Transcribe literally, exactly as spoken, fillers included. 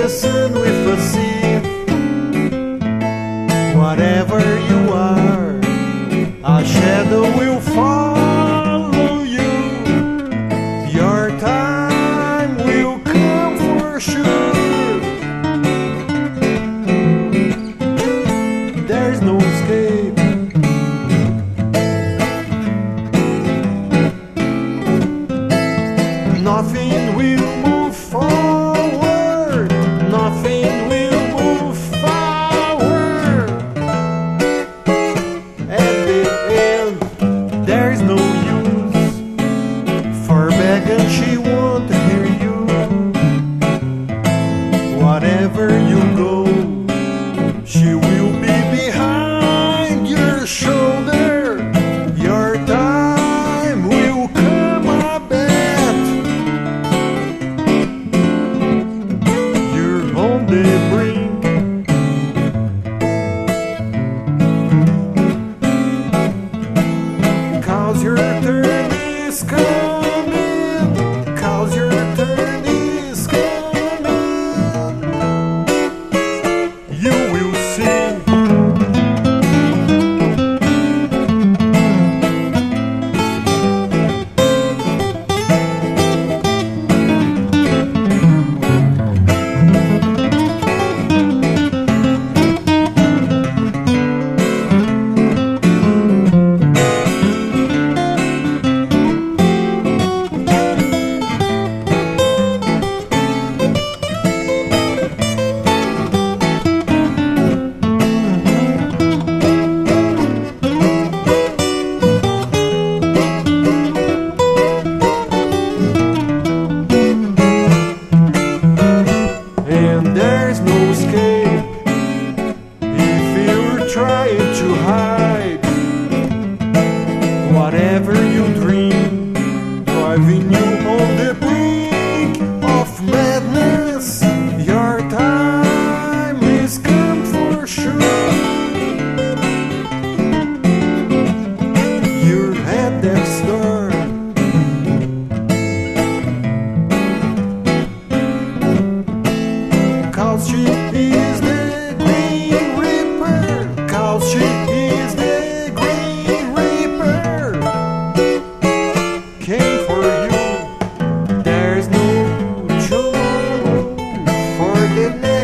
sun with a sea. Whatever you are, a shadow will follow you. Your time will come for sure. There's no escape. Nothing will move forward. Nothing will move forward. At the end, there's no use for begging. She won't hear you. Whatever you go, she will be behind your shoulder. Your time will come, I bet. You're on the brink. Cause your turn is coming. Cause your turn is coming. You will see. And there's no escape if you're trying to hide. Whatever you dream, driving you on the brink of madness. Your time is come for sure. You're at that star. Cause she is the Green Reaper. Cause she is the Green Reaper. Came for you. There's no tomorrow for the next.